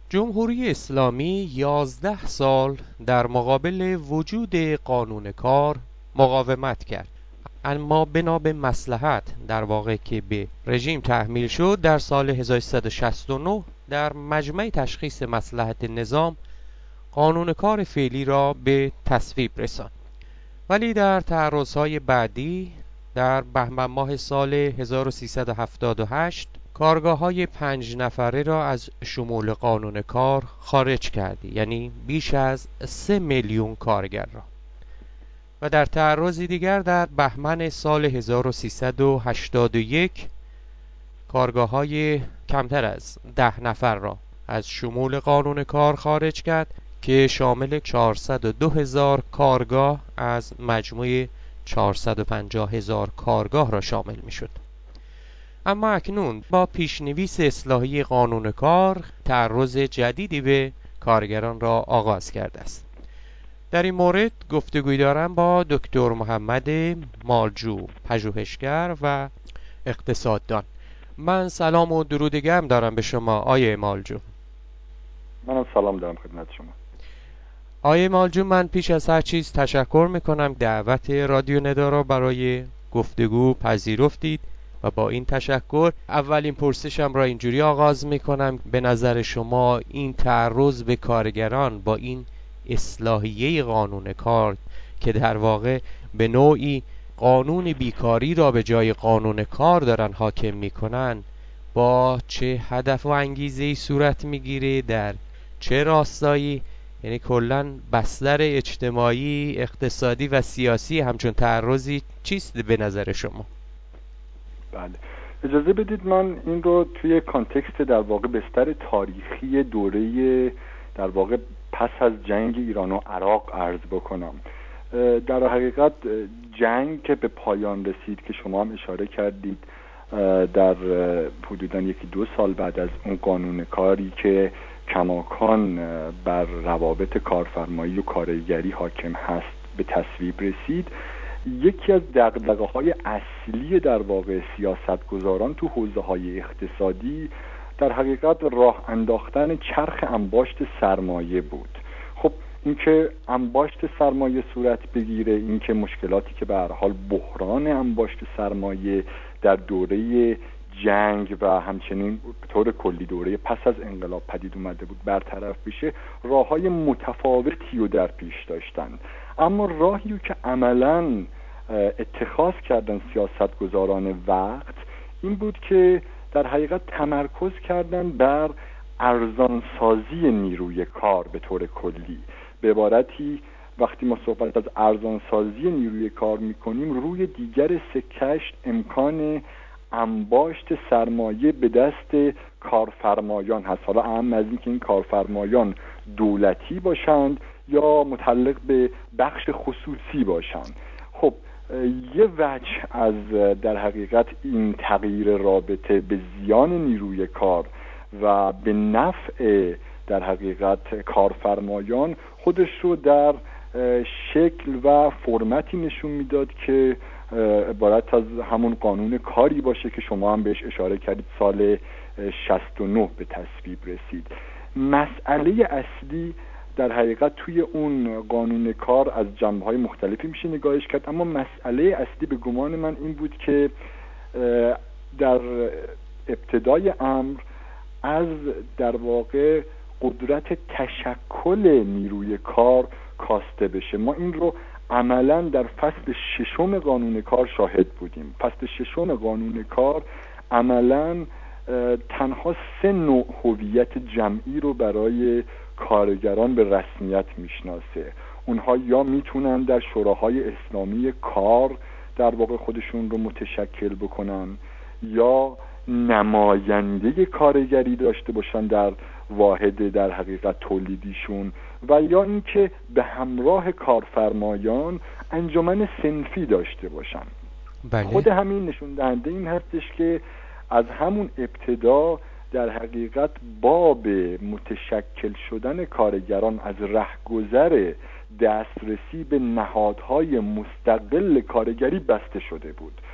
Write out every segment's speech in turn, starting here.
جمهوری اسلامی 11 سال در مقابل وجود قانون کار مقاومت کرد، اما بنا به مصلحت در واقع که به رژیم تحمیل شد، در سال 1369 در مجمع تشخیص مصلحت نظام قانون کار فعلی را به تصویب رساند. ولی در تعرضهای بعدی در بهمن ماه سال 1378 کارگاه‌های 5 نفره را از شمول قانون کار خارج کرد، یعنی بیش از 3 میلیون کارگر را. و در تعرضی دیگر در بهمن سال 1381 کارگاه‌های کمتر از 10 نفر را از شمول قانون کار خارج کرد که شامل 402,000 کارگاه از مجموع 450,000 کارگاه را شامل می شد. اما اکنون با پیشنویس اصلاحی قانون کار تعرض جدیدی به کارگران را آغاز کرده است. در این مورد گفتگوی دارم با دکتر محمد مالجو، پژوهشگر و اقتصاددان. من سلام و درود گرم دارم به شما آیه مالجو. منم سلام دارم خدمت شما. آیه مالجو، من پیش از هر چیز تشکر میکنم دعوت رادیو ندا را برای گفتگو پذیرفتید و با این تشکر اولین پرسشم را اینجوری آغاز میکنم: به نظر شما این تعرض به کارگران با این اصلاحیه قانون کار که در واقع به نوعی قانون بیکاری را به جای قانون کار دارن حاکم میکنن، با چه هدف و انگیزه‌ای صورت میگیره؟ در چه راستایی؟ یعنی کلاً بستر اجتماعی، اقتصادی و سیاسی همچون تعرضی چیست به نظر شما؟ بله، اجازه بدید من این رو توی کانتکست در واقع بستر تاریخی دوره در واقع پس از جنگ ایران و عراق عرض بکنم. در حقیقت جنگ که به پایان رسید که شما هم اشاره کردید در حدوداً 1-2 سال بعد از اون قانون کاری که کماکان بر روابط کارفرمایی و کارگری حاکم هست به تصویب رسید، یکی از دغدغه‌های اصلی در واقع سیاستگزاران تو حوزه‌های اقتصادی در حقیقت راه انداختن چرخ انباشت سرمایه بود. خب اینکه انباشت سرمایه صورت بگیره، اینکه مشکلاتی که به هر حال بحران انباشت سرمایه در دوره جنگ و همچنین به طور کلی دوره پس از انقلاب پدید اومده بود برطرف بشه، راه‌های متفاوتی رو در پیش داشتن. اما راهی رو که عملاً اتخاذ کردن سیاستگزاران وقت این بود که در حقیقت تمرکز کردن بر ارزانسازی نیروی کار به طور کلی. به عبارتی وقتی ما صحبت از ارزانسازی نیروی کار میکنیم، روی دیگر سکش امکان انباشت سرمایه به دست کارفرمایان هست، حالا اهم از این که این کارفرمایان دولتی باشند یا متعلق به بخش خصوصی باشند. خب یه وجه از در حقیقت این تغییر رابطه به زیان نیروی کار و به نفع در حقیقت کارفرمایان خودش رو در شکل و فرمتی نشون میداد که عبارت از همون قانون کاری باشه که شما هم بهش اشاره کردید سال 69 به تصویب رسید. مسئله اصلی در حقیقت توی اون قانون کار از جنبه‌های مختلفی میشه نگاهش کرد، اما مسئله اصلی به گمان من این بود که در ابتدای امر از در واقع قدرت تشکل نیروی کار کاسته بشه. ما این رو عملاً در فصل 6 قانون کار شاهد بودیم. فصل 6 قانون کار عملاً تنها 3 نوع هویت جمعی رو برای کارگران به رسمیت میشناسه. اونها یا میتونن در شوراهای اسلامی کار در واقع خودشون رو متشکل بکنن، یا نماینده کارگری داشته باشن در واحد در حقیقت تولیدیشون، و یا اینکه به همراه کارفرمایان انجمن صنفی داشته باشن. بله. خود همین نشون دهنده این هستش که از همون ابتدا در حقیقت باب متشکل شدن کارگران از رهگذر دسترسی به نهادهای مستقل کارگری بسته شده بود.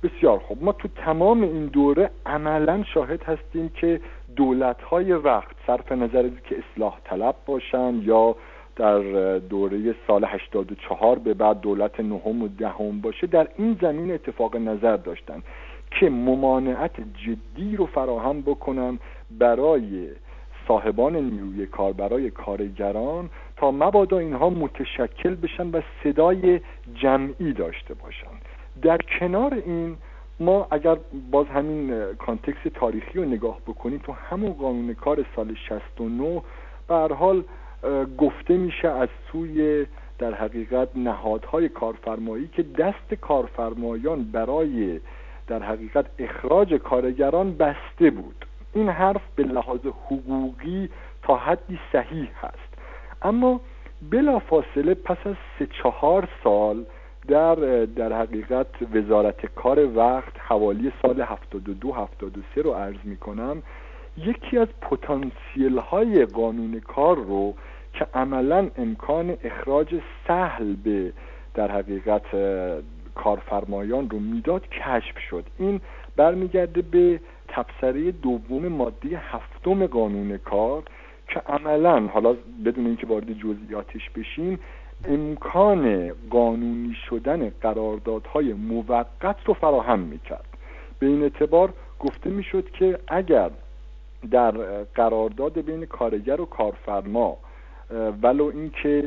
بسیار خوب. ما تو تمام این دوره عملا شاهد هستیم که دولت‌های وقت صرف نظر از که اصلاح طلب باشن یا در دوره سال 84 به بعد دولت نهم و دهم باشه، در این زمین اتفاق نظر داشتن که ممانعت جدی رو فراهم بکنن برای صاحبان نیروی کار، برای کارگران، تا مبادا اینها متشکل بشن و صدای جمعی داشته باشن. در کنار این ما اگر باز همین کانتکست تاریخی رو نگاه بکنیم، تو همون قانون کار سال 69 به هر حال گفته میشه از سوی در حقیقت نهادهای کارفرمایی که دست کارفرمایان برای در حقیقت اخراج کارگران بسته بود. این حرف به لحاظ حقوقی تا حدی صحیح هست، اما بلافاصله پس از 3-4 سال در حقیقت وزارت کار وقت حوالی سال 72-73 رو عرض میکنم، یکی از پتانسیل های قانون کار رو که عملا امکان اخراج سهل به در حقیقت کارفرمایان رو میداد کشف شد. این برمیگرده به تبصره دوم ماده 7 قانون کار که عملا، حالا بدون اینکه وارد جزئیاتش بشیم، امکان قانونی شدن قراردادهای موقت رو فراهم میکرد. به این اعتبار گفته میشد که اگر در قرارداد بین کارگر و کارفرما ولو اینکه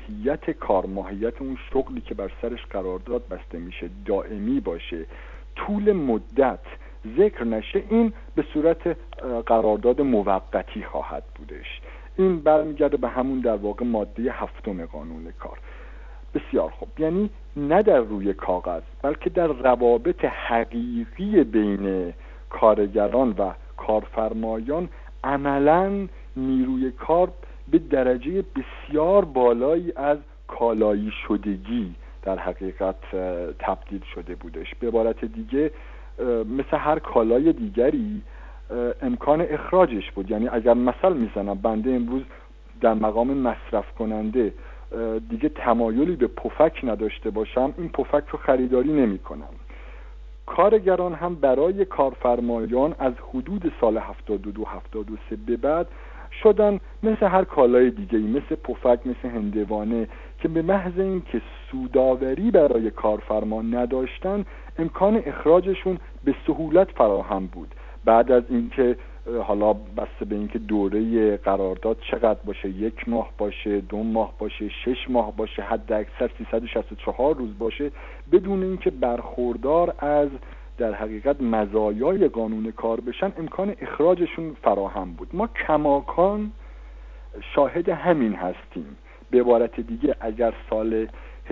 ماهیت اون شغلی که بر سرش قرارداد بسته میشه دائمی باشه، طول مدت ذکر نشه، این به صورت قرارداد موقتی خواهد بودش. این برمیگرده به همون در واقع ماده 7 قانون کار. بسیار خوب. یعنی نه در روی کاغذ بلکه در روابط حقیقی بین کارگران و کارفرمایان عملاً نیروی کار به درجه بسیار بالایی از کالایی شدگی در حقیقت تبدیل شده بودش. به عبارت دیگه مثل هر کالای دیگری امکان اخراجش بود. یعنی اگر مثال میزنم، بنده امروز در مقام مصرف کننده دیگه تمایلی به پفک نداشته باشم، این پفک رو خریداری نمی کنم. کارگران هم برای کارفرمایان از حدود سال 72-73 به بعد شدن مثل هر کالای دیگه‌ای، مثل پفک، مثل هندوانه، که به محض این که سوداوری برای کارفرما نداشتن امکان اخراجشون به سهولت فراهم بود. بعد از اینکه حالا بسته به اینکه دوره قرارداد چقدر باشه، 1 ماه باشه، 2 ماه باشه، 6 ماه باشه، حد اکثر 364 روز باشه، بدون اینکه برخوردار از در حقیقت مزایای قانون کار بشن، امکان اخراجشون فراهم بود. ما کماکان شاهد همین هستیم. به عبارت دیگه اگر سال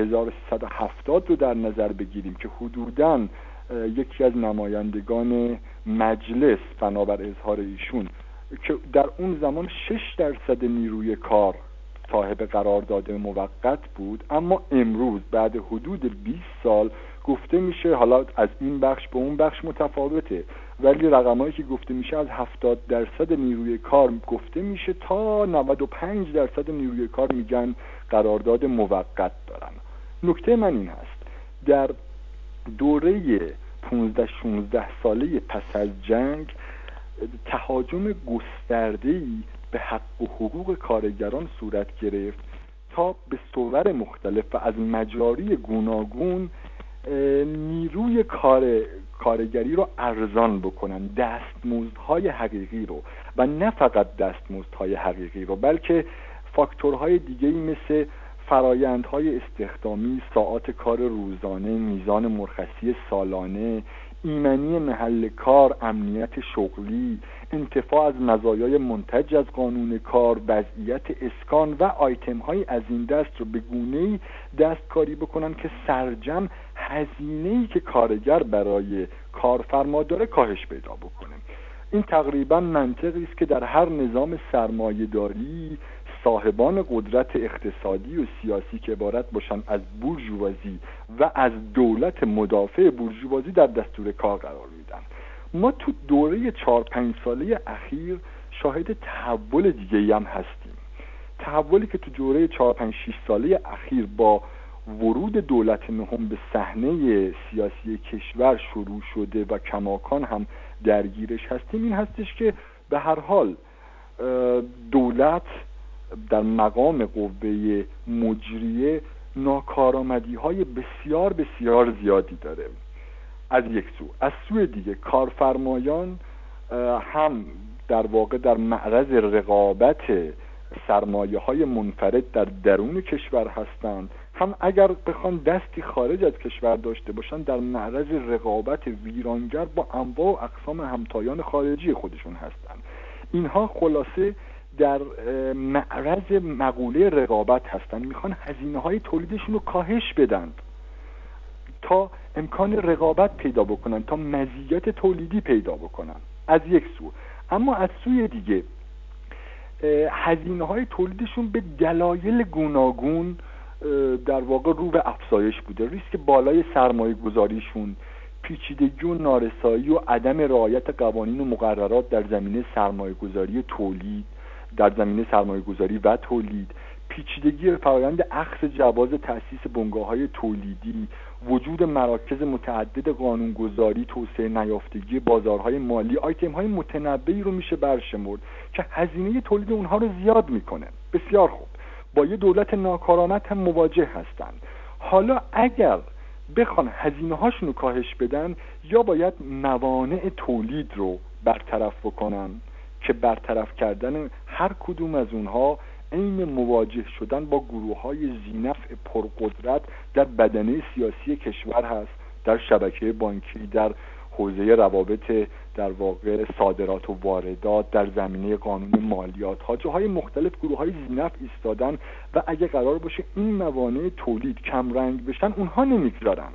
1370 رو در نظر بگیریم که حدوداً یکی از نمایندگان مجلس بنابر اظهار ایشون که در اون زمان 6% نیروی کار صاحب قرارداد موقت بود، اما امروز بعد حدود 20 سال گفته میشه، حالا از این بخش به اون بخش متفاوته، ولی رقمایی که گفته میشه از 70% نیروی کار گفته میشه تا 95% نیروی کار میگن قرارداد موقت دارن. نکته من این هست، در دوره 15-16 ساله پس از جنگ تهاجم گسترده‌ای به حق و حقوق کارگران صورت گرفت تا به صور مختلف و از مجاری گوناگون نیروی کارگری رو ارزان بکنن، دستمزدهای حقیقی رو، و نه فقط دستمزدهای حقیقی رو بلکه فاکتورهای دیگه‌ای مثل فرایندهای استخدامی، ساعات کار روزانه، میزان مرخصی سالانه، ایمنی محل کار، امنیت شغلی، انتفاع از مزایای منتج از قانون کار، وضعیت اسکان و آیتم‌های از این دست رو به گونه‌ای دستکاری بکنن که سرجم هزینه‌ای که کارگر برای کارفرما داره کاهش پیدا بکنه. این تقریبا منطقی است که در هر نظام سرمایه‌داری صاحبان قدرت اقتصادی و سیاسی که عبارت باشن از بورژوازی و از دولت مدافع بورژوازی در دستور کار قرار میدن. ما تو دوره 4-5 ساله اخیر شاهد تحول دیگه‌ای هم هستیم. تحولی که تو دوره 4-5-6 ساله اخیر با ورود دولت نهم به صحنه سیاسی کشور شروع شده و کماکان هم درگیرش هستیم این هستش که به هر حال دولت در مقام قوه مجریه ناکارآمدی‌های بسیار بسیار زیادی داره از یک سو. از سوی دیگه کارفرمایان هم در واقع در معرض رقابت سرمایه‌های منفرد در درون کشور هستند، هم اگر بخوان دستی خارج از کشور داشته باشن در معرض رقابت ویرانگر با انواع و اقسام همتایان خارجی خودشون هستند. اینها خلاصه در معرض مقوله رقابت هستند، میخوان هزینه‌های تولیدشون رو کاهش بدن تا امکان رقابت پیدا بکنن، تا مزیت تولیدی پیدا بکنن از یک سو. اما از سوی دیگه هزینه‌های تولیدشون به دلایل گوناگون در واقع رو به افزایش بوده. ریسک بالای سرمایه گذاریشون، پیچیدگی و نارسایی و عدم رعایت قوانین و مقررات در زمینه سرمایه گذاری تولید، در زمینه سرمایه گذاری و تولید، پیچیدگی فرآیند اخذ جواز تأسیس بنگاه‌های تولیدی، وجود مراکز متعدد قانونگذاری، توسعه نیافتگی بازارهای مالی، آیتم‌های متنوعی رو میشه برشمرد که هزینه تولید اونها رو زیاد میکنه. بسیار خوب، با یه دولت ناکارآمد هم مواجه هستند. حالا اگر بخوان هزینه هاشون رو کاهش بدن، یا باید موانع تولید رو برطرف بکنن که برطرف کردن هر کدوم از اونها عین مواجه شدن با گروه‌های ذی‌نفع پرقدرت در بدنه سیاسی کشور هست، در شبکه بانکی، در حوزه روابط در واقع صادرات و واردات، در زمینه قانون مالیات ها، جاهای مختلف گروه‌های ذی‌نفع ایستادن و اگه قرار باشه این موانع تولید کم رنگ بشن اونها نمیگذارن.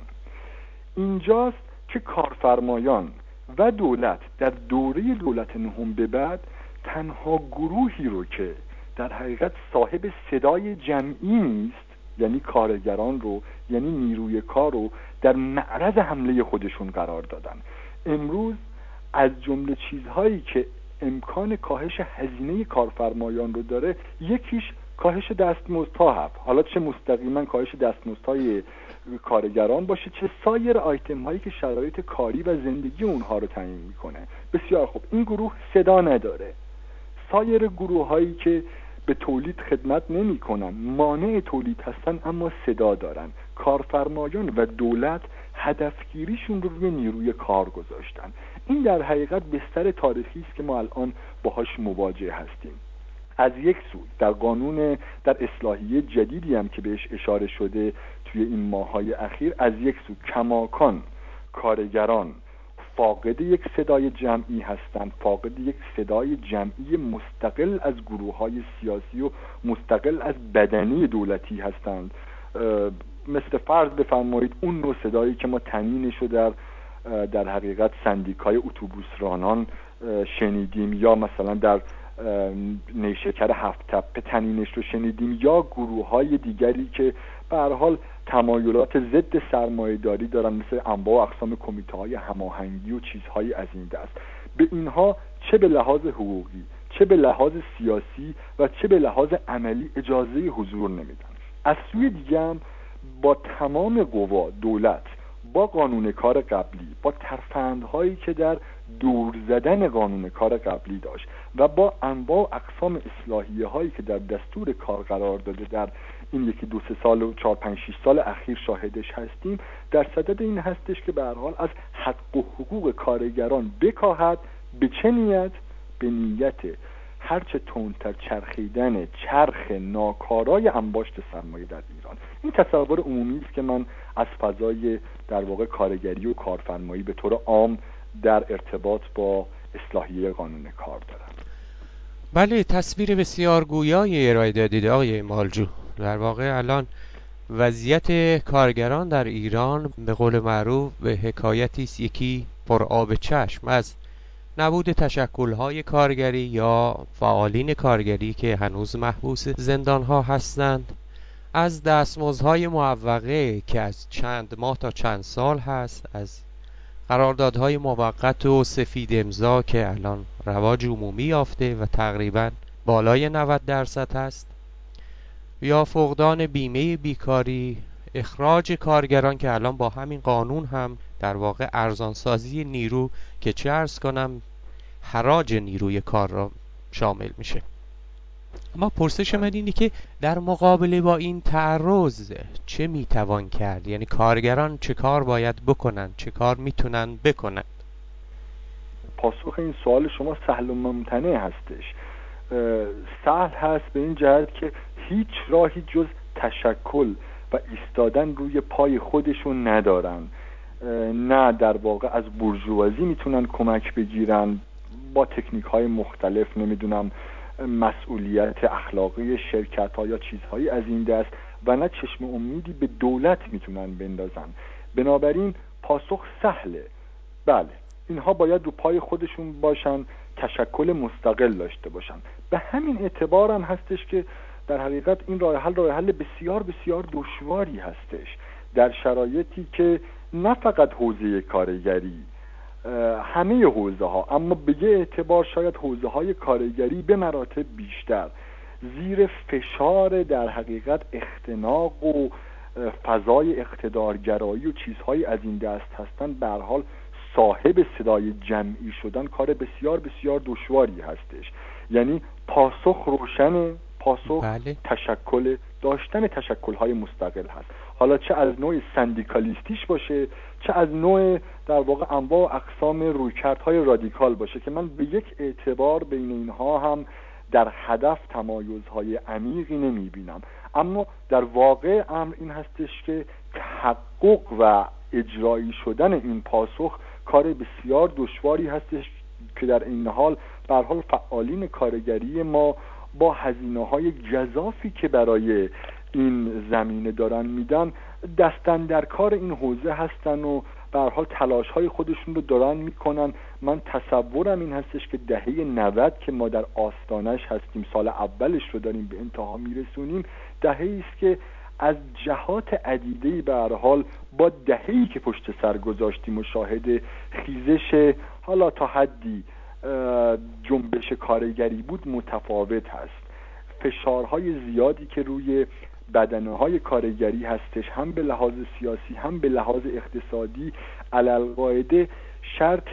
اینجاست که کارفرمایان و دولت در دوره دولت نهم به بعد تنها گروهی رو که در حقیقت صاحب صدای جمعی نیست، یعنی کارگران رو، یعنی نیروی کار رو در معرض حمله خودشون قرار دادن. امروز از جمله چیزهایی که امکان کاهش هزینه کارفرمایان رو داره، یکیش کاهش دستمزدها هست، حالا چه مستقیما کاهش دستمزدهای کارگران باشه، چه سایر آیتم هایی که شرایط کاری و زندگی اونها رو تعیین میکنه. بسیار خوب، این گروه صدا نداره. سایر گروه هایی که به تولید خدمت نمی کنن، مانع تولید هستن اما صدا دارن. کارفرمایان و دولت هدفگیریشون رو روی نیروی کار گذاشتن. این در حقیقت بستر تاریخی است که ما الان باهاش مواجه هستیم. از یک سو در قانون، در اصلاحیه جدیدی هم که بهش اشاره شده توی این ماه‌های اخیر، از یک سو کماکان کارگران فاقد یک صدای جمعی هستند، فاقد یک صدای جمعی مستقل از گروه‌های سیاسی و مستقل از بدنه دولتی هستند. مثل فرض بفرمایید اون نوع صدایی که ما طنینش رو در حقیقت سندیکای اتوبوس رانان شنیدیم، یا مثلا در نیشکر هفت تپه طنینش رو شنیدیم، یا گروه‌های دیگری که به هر حال تمایلات ضد سرمایه‌داری دارن، مثل انواع و اقسام کمیته‌های هماهنگی و چیزهایی از این دست. به اینها چه به لحاظ حقوقی، چه به لحاظ سیاسی و چه به لحاظ عملی اجازه حضور نمیدن. از سوی دیگه هم با تمام قوا دولت با قانون کار قبلی، با ترفندهایی که در دور زدن قانون کار قبلی داشت و با انواع و اقسام اصلاحیه هایی که در دستور کار قرار داده در این یکی دو سه سال و 4 5 6 سال اخیر شاهدش هستیم، در صدد این هستش که به هر حال از حق و حقوق کارگران بکاهد. به چه نیت؟ به نیت هرچه تندتر چرخیدن چرخ ناکارای انباشت سرمایه در ایران. این تصور عمومی است که من از فضای در واقع کارگری و کارفرمایی به طور عام در ارتباط با اصلاحیه قانون کار دارم. بله، تصویر بسیار گویایی ارائه دادید آقای مالجو. در واقع الان وضعیت کارگران در ایران به قول معروف به حکایتی است یکی پر آب چشم از نبود تشکل‌های کارگری یا فعالین کارگری که هنوز محبوس زندان‌ها هستند، از دستمزدهای معوقه که از چند ماه تا چند سال هست، از قراردادهای موقت و سفید امضا که الان رواج عمومی یافته و تقریباً بالای 90% هست، یا فقدان بیمه بیکاری، اخراج کارگران که الان با همین قانون هم در واقع ارزانسازی نیرو که چه عرض کنم حراج نیروی کار را شامل میشه. اما پرسش من اینه که در مقابله با این تعرض چه میتوان کرد؟ یعنی کارگران چه کار باید بکنن، چه کار میتونن بکنن؟ پاسخ این سوال شما سهل و ممتنع هستش. سهل هست به این جهت که هیچ راهی جز تشکل و ایستادن روی پای خودشون ندارن. نه در واقع از بورژوازی میتونن کمک بگیرن با تکنیک های مختلف، نمیدونم مسئولیت اخلاقی شرکت ها یا چیزهایی از این دست، و نه چشم امیدی به دولت میتونن بندازن. بنابراین پاسخ سهله، بله اینها باید رو پای خودشون باشن، تشکل مستقل داشته باشن. به همین اعتبار هم هستش که در حقیقت این راه حل بسیار بسیار دشواری هستش در شرایطی که نه فقط حوزه کارگری، همه حوزه ها، اما به یه اعتبار شاید حوزه های کارگری به مراتب بیشتر زیر فشار در حقیقت اختناق و فضای اقتدارگرایی و چیزهای از این دست هستن، به هر حال صاحب صدای جمعی شدن کار بسیار بسیار دشواری هستش. یعنی پاسخ روشن، پاسخ بله. تشکل، داشتن تشکل‌های مستقل هست، حالا چه از نوع سندیکالیستیش باشه، چه از نوع در واقع انواع و اقسام رویکردهای رادیکال باشه، که من به یک اعتبار بین اینها هم در هدف تمایزهای عمیقی نمیبینم. اما در واقع امر این هستش که تحقق و اجرایی شدن این پاسخ کار بسیار دشواری هستش که در این حال به هر حال فعالین کارگری ما با هزینه‌های گزافی که برای این زمینه دارن میدن دستن در کار این حوزه هستن و به هر حال تلاش‌های خودشون رو دارن میکنن. من تصورم این هستش که دهه 90 که ما در آستانش هستیم، سال اولش رو داریم به انتها میرسونیم، دهه‌ای است که از جهات عدیده‌ای به هر حال با دهه‌ای که پشت سر گذاشتیم و شاهد خیزش حالا تا حدی جنبش کارگری بود متفاوت هست. فشارهای زیادی که روی بدنه‌های کارگری هستش، هم به لحاظ سیاسی هم به لحاظ اقتصادی، علالقاعده شرط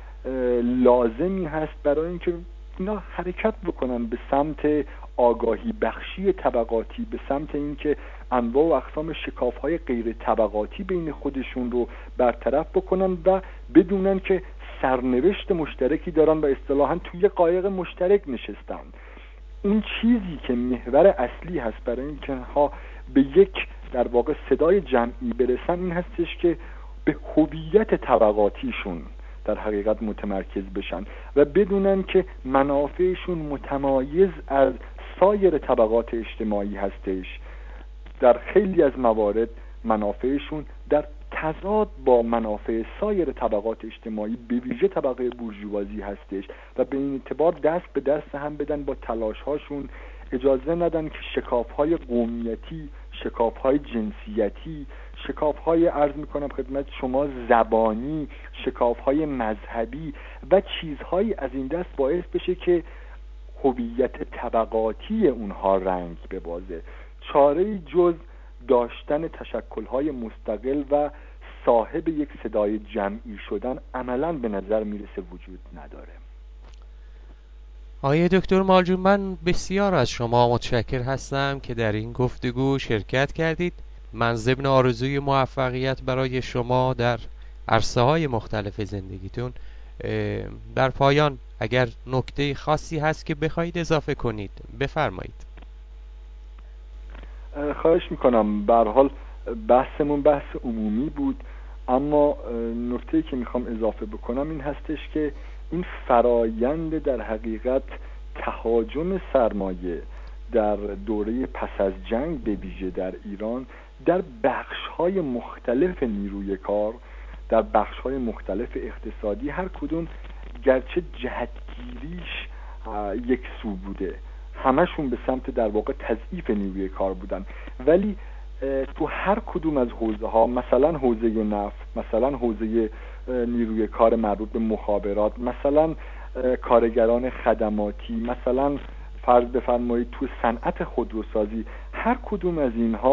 لازمی هست برای اینکه اینا حرکت بکنن به سمت آگاهی بخشی طبقاتی، به سمت اینکه انواع و اقسام شکاف‌های غیر طبقاتی بین خودشون رو برطرف بکنن و بدونن که سرنوشت مشترکی دارن و اصطلاحاً توی قایق مشترک نشستن. اون چیزی که محور اصلی هست برای اینکه ها به یک در واقع صدای جمعی برسن این هستش که به هویت طبقاتیشون در حقیقت متمرکز بشن و بدونن که منافعشون متمایز از سایر طبقات اجتماعی هستش. در خیلی از موارد منافعشون در تضاد با منافع سایر طبقات اجتماعی به ویژه طبقه بورژوازی هستش و به این اعتبار دست به دست هم بدن، با تلاش‌هاشون اجازه ندن که شکاف‌های قومیتی، شکاف‌های جنسیتی، شکاف‌های عرض می‌کنم خدمت شما زبانی، شکاف‌های مذهبی و چیزهایی از این دست باعث بشه که هویت طبقاتی اونها رنگ ببازه. چاره‌ای جز داشتن تشکل‌های مستقل و صاحب یک صدای جمعی شدن عملاً به نظر میرسه وجود نداره. آقای دکتر مالجون، من بسیار از شما متشکر هستم که در این گفتگو شرکت کردید. من ضمن آرزوی موفقیت برای شما در عرصه‌های مختلف زندگیتون، در پایان اگر نکته خاصی هست که بخواید اضافه کنید بفرمایید. خواهش میکنم. به هر حال بحثمون بحث عمومی بود، اما نکته‌ای که میخوام اضافه بکنم این هستش که این فرایند در حقیقت تهاجم سرمایه در دوره پس از جنگ به ویژه در ایران در بخش‌های مختلف نیروی کار، در بخش‌های مختلف اقتصادی، هر کدوم گرچه جهتگیریش یک سو بوده، همشون به سمت در واقع تضعیف نیروی کار بودن، ولی تو هر کدوم از حوزه ها، مثلا حوزه نفت، مثلا حوزه نیروی کار مربوط به مخابرات، مثلا کارگران خدماتی، مثلا فرض بفرمایید تو صنعت خودروسازی، هر کدوم از اینها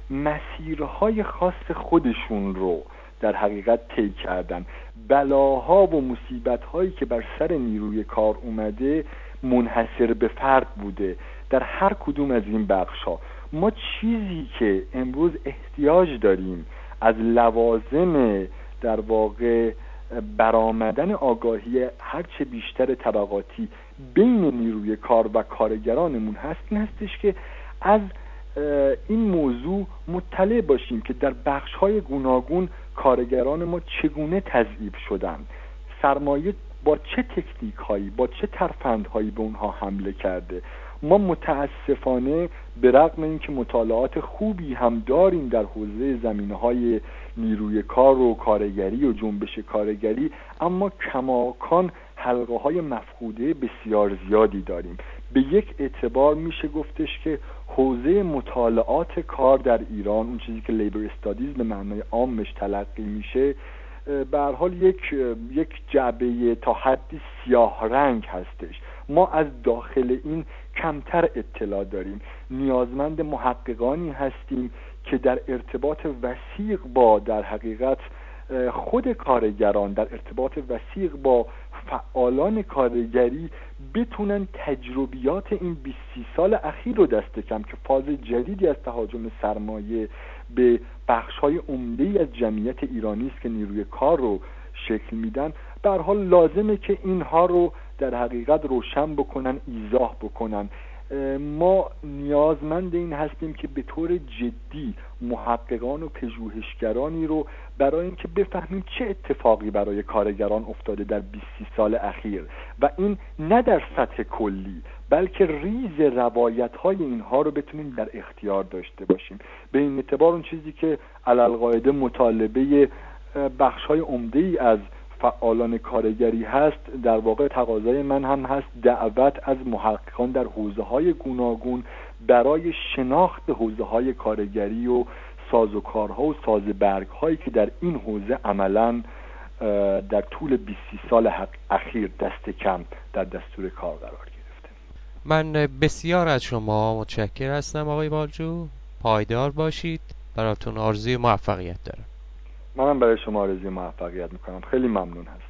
مسیرهای خاص خودشون رو در حقیقت طی کردن. بلاها و مصیبت‌هایی که بر سر نیروی کار اومده منحصر به فرد بوده در هر کدوم از این بخش‌ها. ما چیزی که امروز احتیاج داریم از لوازم در واقع برآمدن آگاهی هرچه بیشتر طبقاتی بین نیروی کار و کارگرانمون هست، این هستش که از این موضوع مطلع باشیم که در بخش‌های گوناگون کارگران ما چگونه تضعیف شدن، سرمایه با چه تکنیک‌هایی، با چه ترفندهایی به اونها حمله کرده. ما متاسفانه به رغم اینکه مطالعات خوبی هم داریم در حوزه زمینه‌های نیروی کار و کارگری و جنبش کارگری، اما کماکان حلقه‌های مفقوده بسیار زیادی داریم. به یک اعتبار میشه گفتش که حوزه مطالعات کار در ایران، اون چیزی که لیبر استادیز به معنای عامش تلقی میشه، به هر حال یک جعبه تا حدی سیاه رنگ هستش. ما از داخل این کمتر اطلاع داریم. نیازمند محققانی هستیم که در ارتباط وثیق با در حقیقت خود کارگران، در ارتباط وثیق با فعالان کارگری بتونن تجربیات این 20 سال اخیر رو دست کم که فاز جدیدی از تهاجم سرمایه به بخش‌های عمده‌ای از جمعیت ایرانی است که نیروی کار رو شکل میدن، به هر حال لازمه که اینها رو در حقیقت روشن بکنن، ایضاح بکنن. ما نیازمند این هستیم که به طور جدی محققان و پژوهشگرانی رو برای اینکه بفهمیم چه اتفاقی برای کارگران افتاده در 20 سال اخیر و این نه در سطح کلی بلکه ریز روایت‌های اینها رو بتونیم در اختیار داشته باشیم. به این اعتبار اون چیزی که علالقاعده مطالبه بخش‌های عمده‌ای از فعالان کارگری هست، در واقع تقاضای من هم هست دعوت از محققان در حوزه‌های گوناگون برای شناخت حوزه‌های کارگری و سازوکارها و سازبرگ‌هایی که در این حوزه عملاً در طول 20 سال اخیر دست کم در دستور کار قرار گرفته. من بسیار از شما متشکر هستم آقای بالجو. پایدار باشید. براتون آرزوی موفقیت دارم. منم برای شما آرزوی موفقیت میکنم. خیلی ممنون هستم.